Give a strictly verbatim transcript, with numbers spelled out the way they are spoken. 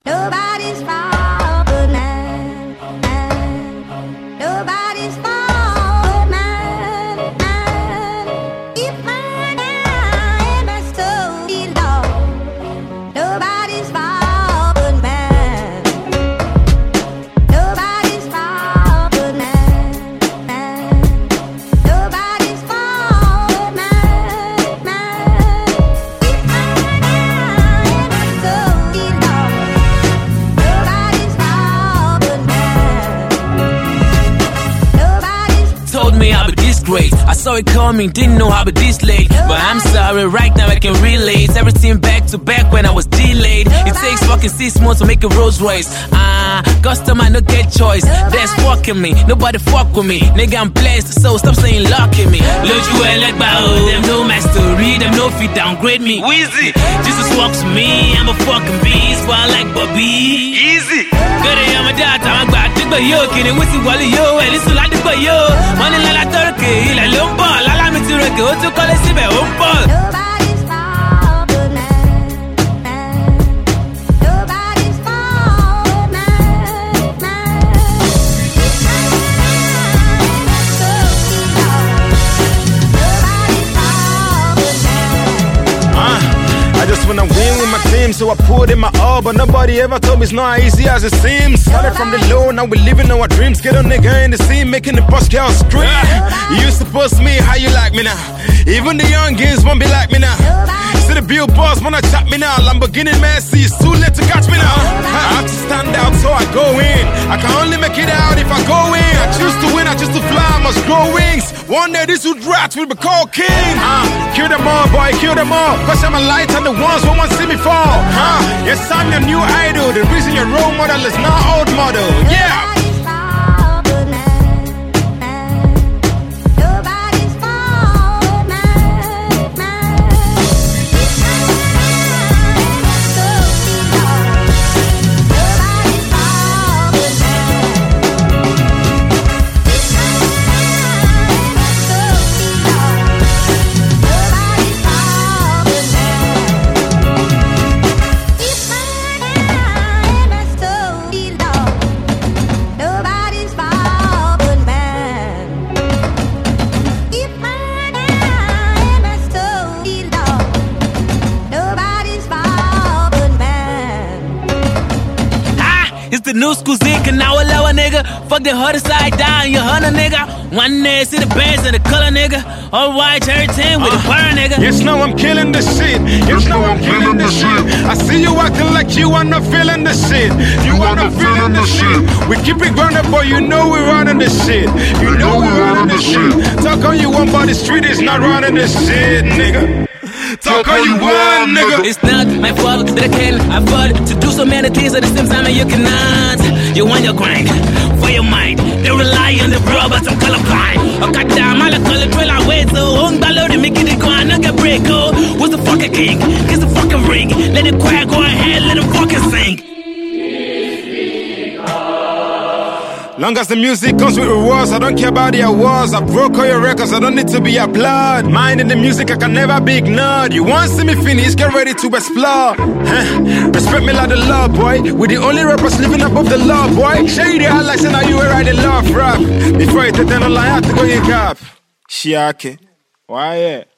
Nobody's fault but mine. Nobody's fault but mine. If I am a story long, nobody's fault but mine. Nobody's fault but mine. Nobody's fault but mine. If I am a story long, nobody's fault but mine. Nobody's Told me I'll be this great. I saw it coming, didn't know I'll be this late. But I'm sorry, right now I can relate. Everything back to back when I was delayed. It takes fucking six months to make a Rolls Royce. Ah, uh, customer no get choice. That's fucking me, nobody fuck with me. Nigga, I'm blessed, so stop saying luck in me. Loju elect bao, them know my story, them no fit downgrade me. Wheezy, Jesus walks with me, I'm a fucking beast, but I like Bobby. Easy. Good day, I'm a dad, I'm a bad digger, yo. Can you whistle while yo? And listen like the boy, yo. Money like a turkey, like lumber. Lala me to reke, what you call it, sibe, umpal. Nobody's fault but mine. Nobody's fault but mine. Nobody's fault but mine. Uh, I just wanna win with my team, so I put in my all. But nobody ever told me it's not easy as it seems. Started from the low, now we living our dreams. Get a nigga in the scene, making the boss girl scream. You used to post me, how you like me now? Even the youngins won't be like me now. See the billboards wanna chat me now. Lamborghini Mercy, it's too late to catch me now. I have to stand out, so I go in. I can only make it out if I go in. I choose to win, I choose to fly, I must grow wings. One day these two rats will be called king. Uh, kill them all, boy, kill them all. Cause I'm a light and the ones who won't see me fall. Huh? Yes, I'm your new idol. The reason your role model is not old model. Yeah. Nobody's fault but mine. Nobody's fault but mine. If I am a story long, nobody's fault but mine. If I am a story long, nobody's fault but mine. If I am a story long, nobody's fault but mine. If I am a story long, nobody's fault but mine. Ah, it's the new school zinc and now a lower nigga. Fuck the harder side down, you hunter nigga. One day see the bands and the color nigga. All white cherry tin with the burn nigga. Yes, now I'm killing the shit. Yes, now I'm killing the shit. I see you acting like you are not feeling the shit. You are not feeling the shit. We keep it grounded, boy, you know we're running the shit. You know we're running the shit. Talk on you one, but the street is not running the shit, nigga. Talk all you want, nigga. It's not my fault that I can afford to do so many things at the same time and you cannot. You want your grind for your mind. They rely on the bro, but I'm colorblind. I got down, I call it drill away. So on ballo, they make it go and I get break. Oh, who's the fucking king? Kiss the fucking ring. Let it quiet, go ahead, let it fucking sing. Long as the music comes with rewards, I don't care about the awards. I broke all your records, I don't need to be applauded. Minding the music, I can never be ignored. You want to see me finish, get ready to explore. Huh? Respect me like the law, boy. We the only rappers living above the law, boy. Shady highlights and now you were writing love rap. Before you take on line, I have to go in cap. Shiake. Why yeah?